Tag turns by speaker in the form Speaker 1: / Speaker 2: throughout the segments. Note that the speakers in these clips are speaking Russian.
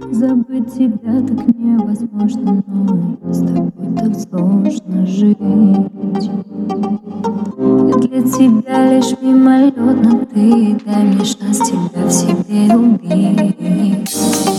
Speaker 1: Забыть тебя так невозможно, но с тобой так сложно жить. Я для тебя лишь мимолетно, ты дай мне шанс тебя в себе убить.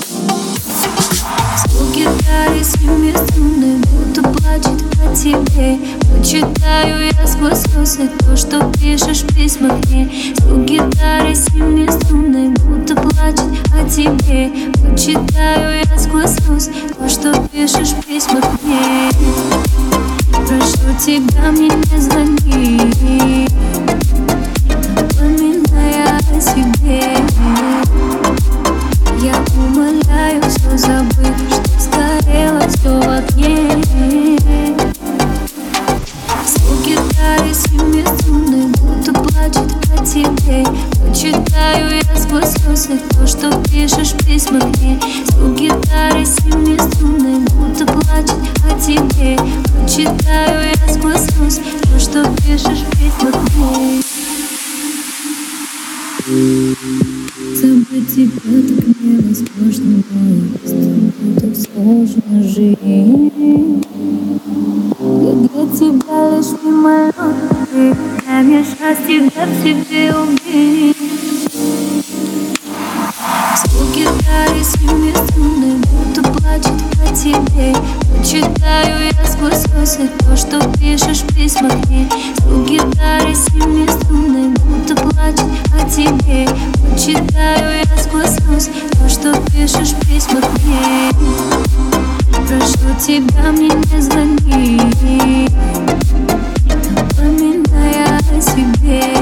Speaker 1: Звук гитары семи струнной будто плачет о тебе. Прочитаю я сквозь слезы то, что пишешь в письмах мне. Звук гитары семи струнной будто плачет о тебе. Прочитаю я сквозь слезы то, что пишешь в письмах мне. Прошу тебя, мне не звони, напоминая о себе. Я умоляю все забыть, что сгорело все в огне. Звук гитары семи струнной будто плачет о тебе. Прочитаю я сквозь слезы то, что пишешь в письмах мне. Звук гитары семи струнной будто плачет о тебе. Прочитаю я сквозь слезы то, что пишешь в письмах мне. Забыть тебя так невозможно, но с тобой так сложно жить. Я для тебя лишь мимолетный, дай мне шанс тебя в себе убить. Звук гитары семи струнной будто плачет о тебе. Прочитаю я сквозь слезы то, что пишешь в письмах мне. Звук гитары семи струнной будто плачет о тебе. Прочитаю я сквозь слезы то, что пишешь в письмах мне. Прошу тебя, мне не звони, напоминая о себе.